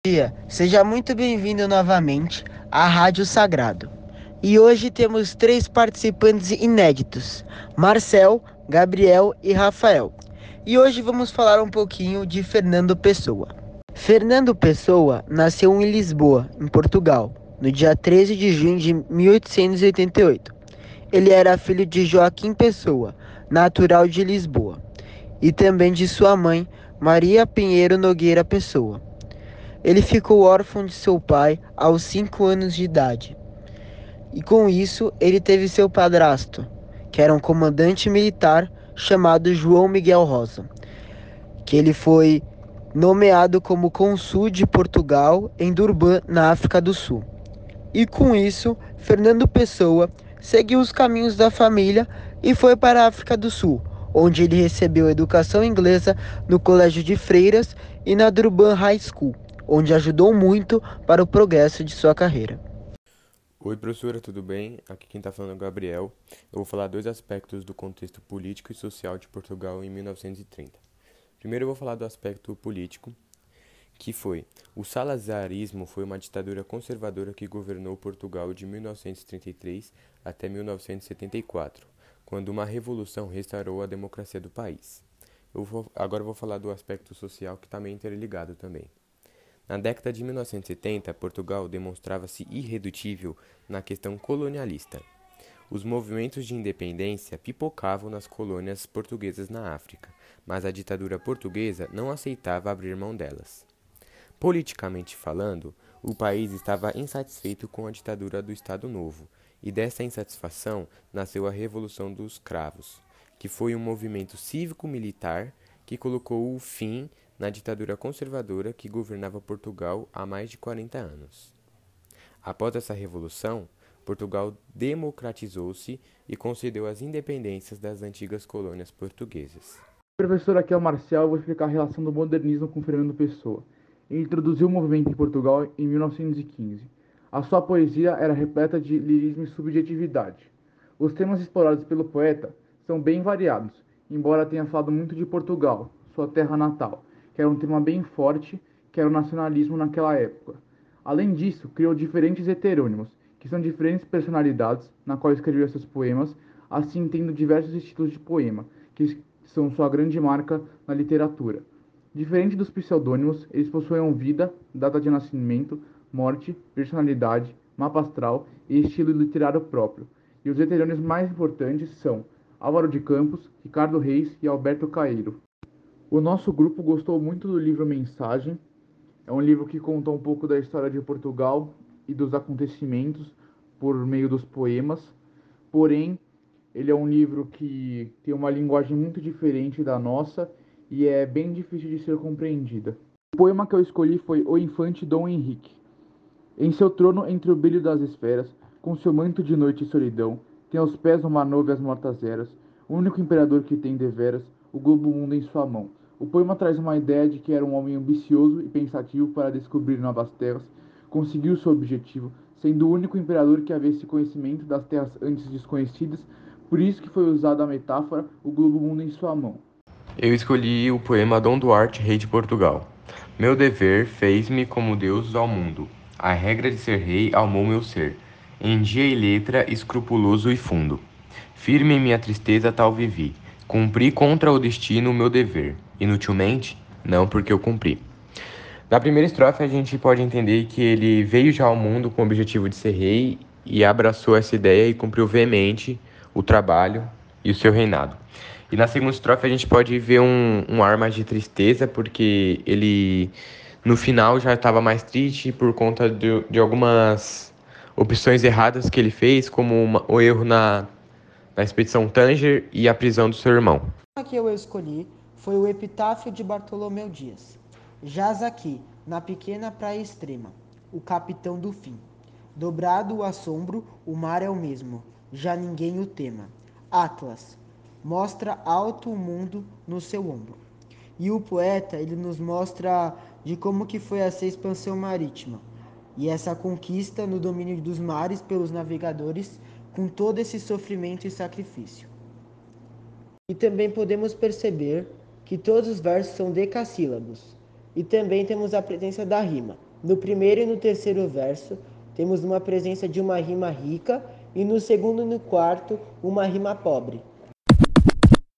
Dia, seja muito bem-vindo novamente à Rádio Sagrado. E hoje temos três participantes inéditos: Marcel, Gabriel e Rafael. E hoje vamos falar um pouquinho de Fernando Pessoa. Fernando Pessoa nasceu em Lisboa, em Portugal, no dia 13 de junho de 1888. Ele era filho de Joaquim Pessoa, natural de Lisboa, e também de sua mãe, Maria Pinheiro Nogueira Pessoa. Ele ficou órfão de seu pai aos 5 anos de idade. E com isso, ele teve seu padrasto, que era um comandante militar chamado João Miguel Rosa, que ele foi nomeado como cônsul de Portugal em Durban, na África do Sul. E com isso, Fernando Pessoa seguiu os caminhos da família e foi para a África do Sul, onde ele recebeu educação inglesa no Colégio de Freiras e na Durban High School, onde ajudou muito para o progresso de sua carreira. Oi, professora, tudo bem? Aqui quem está falando é o Gabriel. Eu vou falar dois aspectos do contexto político e social de Portugal em 1930. Primeiro, eu vou falar do aspecto político, que foi: o salazarismo foi uma ditadura conservadora que governou Portugal de 1933 até 1974, quando uma revolução restaurou a democracia do país. Agora eu vou falar do aspecto social, que está meio interligado também. Na década de 1970, Portugal demonstrava-se irredutível na questão colonialista. Os movimentos de independência pipocavam nas colônias portuguesas na África, mas a ditadura portuguesa não aceitava abrir mão delas. Politicamente falando, o país estava insatisfeito com a ditadura do Estado Novo, e dessa insatisfação nasceu a Revolução dos Cravos, que foi um movimento cívico-militar que colocou o fim na ditadura conservadora que governava Portugal há mais de 40 anos. Após essa revolução, Portugal democratizou-se e concedeu as independências das antigas colônias portuguesas. Professor, aqui é o Marcel, eu vou explicar a relação do modernismo com Fernando Pessoa. Ele introduziu o movimento em Portugal em 1915. A sua poesia era repleta de lirismo e subjetividade. Os temas explorados pelo poeta são bem variados, embora tenha falado muito de Portugal, sua terra natal, que era um tema bem forte, que era o nacionalismo naquela época. Além disso, criou diferentes heterônimos, que são diferentes personalidades na qual escreveu seus poemas, assim tendo diversos estilos de poema, que são sua grande marca na literatura. Diferente dos pseudônimos, eles possuem vida, data de nascimento, morte, personalidade, mapa astral e estilo literário próprio. E os heterônimos mais importantes são Álvaro de Campos, Ricardo Reis e Alberto Caeiro. O nosso grupo gostou muito do livro Mensagem. É um livro que conta um pouco da história de Portugal e dos acontecimentos por meio dos poemas. Porém, ele é um livro que tem uma linguagem muito diferente da nossa e é bem difícil de ser compreendida. O poema que eu escolhi foi O Infante Dom Henrique. Em seu trono entre o brilho das esferas, com seu manto de noite e solidão, tem aos pés uma nova e as mortas eras, o único imperador que tem deveras o globo mundo em sua mão. O poema traz uma ideia de que era um homem ambicioso e pensativo para descobrir novas terras, conseguiu seu objetivo, sendo o único imperador que havia esse conhecimento das terras antes desconhecidas, por isso que foi usada a metáfora o globo mundo em sua mão. Eu escolhi o poema Dom Duarte, Rei de Portugal. Meu dever fez-me como Deus ao mundo. A regra de ser rei almou meu ser. Em dia e letra, escrupuloso e fundo. Firme em minha tristeza tal vivi. Cumpri contra o destino o meu dever. Inutilmente? Não, porque eu cumpri. Na primeira estrofe, a gente pode entender que ele veio já ao mundo com o objetivo de ser rei e abraçou essa ideia e cumpriu veemente o trabalho e o seu reinado. E na segunda estrofe, a gente pode ver um ar mais de tristeza, porque ele, no final, já estava mais triste por conta de algumas opções erradas que ele fez, como o erro na expedição Tanger e a prisão do seu irmão. A que eu escolhi foi o Epitáfio de Bartolomeu Dias. Jaz aqui, na pequena praia extrema, o capitão do fim. Dobrado o assombro, o mar é o mesmo, já ninguém o tema. Atlas, mostra alto o mundo no seu ombro. E o poeta, ele nos mostra de como que foi essa expansão marítima e essa conquista no domínio dos mares pelos navegadores, com todo esse sofrimento e sacrifício. E também podemos perceber que todos os versos são decassílabos. E também temos a presença da rima. No primeiro e no terceiro verso, temos uma presença de uma rima rica e no segundo e no quarto, uma rima pobre.